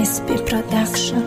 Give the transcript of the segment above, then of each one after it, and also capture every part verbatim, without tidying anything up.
S P Production.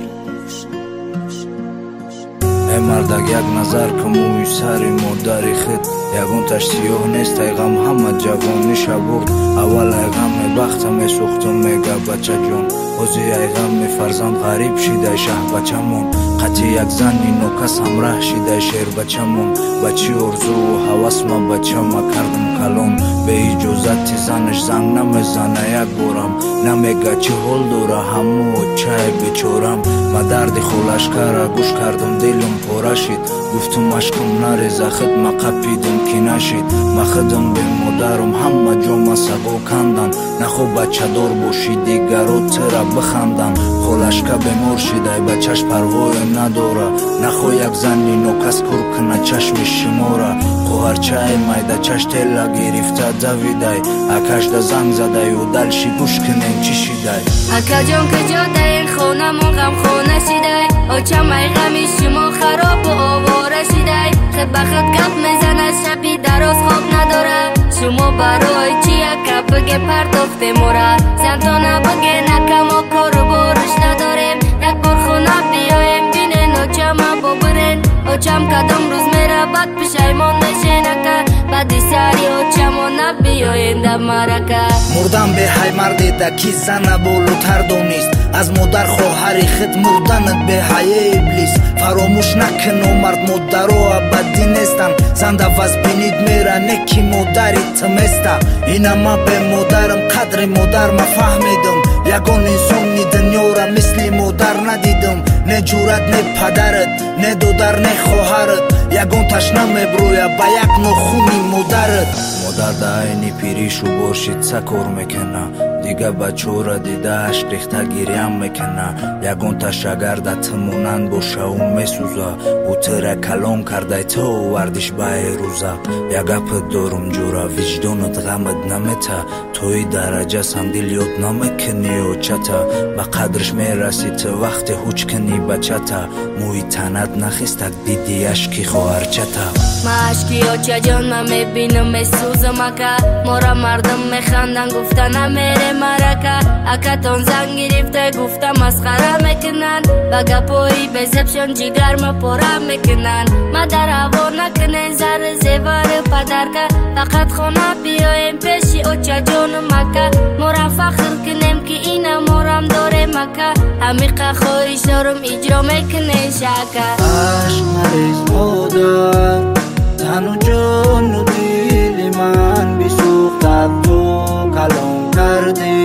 Emardaq як назар кумуи сари модари хит ягонташ сиёҳ нест ай ғам ҳама ҷавони шабурд аввал ай ғам мебахта месӯхтум мега бачаҷон ҳози ай ғами фарзанд ғариб шидай шаҳбачамон қати як зани нокас ҳамраҳ шидай шербачамон ба чӣ орзуву ҳавас ма бачама кардам калон беиҷозати занаш занг намезана як борам намега чӣ ҳол дора ҳамуо чай бечорам ма дарди холашкара гӯш кардам дилам пора шид гуфтум ашкам нареза хит ма қапидам ки нашид ма хидам бе модарам ҳама ҷома саго кандан нахо бачадор бошӣ дигаро тира бихандан холашка бемор шидай бачаш парвое надора нахо як зани нокас кур кина чашми шимора хоҳарчаи майдачаш тела гирифта давидай акашда занг задаю далши гӯш кинем чӣ шидай акаҷон каҷодаи хонамон ғамхона шидай очам ай ғами шумо харобу овора шидай хит ба хит гап мезанад шаби дароз хоб надора шумо барои чи яка биге партофте мора зантона биге накамо кору бориш надорем як бор хона биёем бинен очама бобирен очам кадом рӯз мера бад пишаймон мешенака бади сари очамо набиёенда марака мурдан беҳай мардеда ки зана болутар донист аз модар хоҳари хит мурданат беҳае иблис фаромӯш накин омард модаро абадӣ нестанд занда вазбинид мера не ки модари тиместа инама бе модарам қадри модар ма фаҳмидам ягон инсони дунёра мисли модар надидам не ҷурат не падарат не додар не хоҳарат ягон ташна мебрӯя ба як нохуни модарат модар да айни пиришу бошид са кор мекена дига бачора дида ашк рехта гирьям мекена ягон таш агар да тимонанд боша ӯ месӯза ӯ тира калон кардай то овардиш ба эрӯза як гапат дорум ҷора виҷдонат ғамат намета тои дараҷа сандил ёд намекунӣ очата ба қадриш мераси ту вақте ҳуҷ кунӣ бачата мӯи танат нахистак диди ашки хоҳарчата ма ашки очаҷон ма мебинам месӯзам ака мора мардам механдан гуфта намере марака акатон занг гирифта гуфта масхара мекунанд ба гапои безебшон ҷигарма пора мекунанд мадар ҳаво накунен зари зевари падарка фақат хона биёем пеши очаҷонам ака мора фахр кунем ки ина морам дорем ака ҳамиқа хоҳиш дорум иҷро мекунен шака ашк нарез модар тану ҷону дили ман бисӯхтад ту калон кардӣ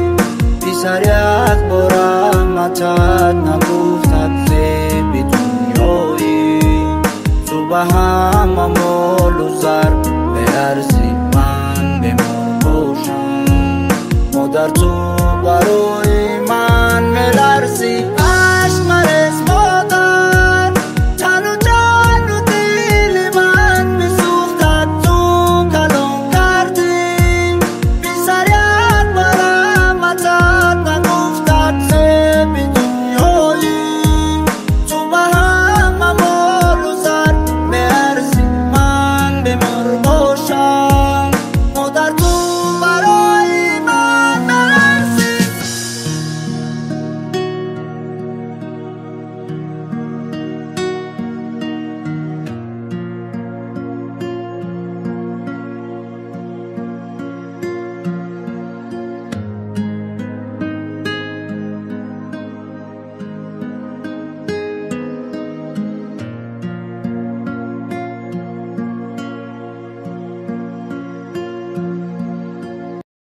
писар як бора матат нагуфтад зеби дунёӣ ту ба ҳама молу зар беарзӣ ман бемор бошам модар ту барои ман меларзӣ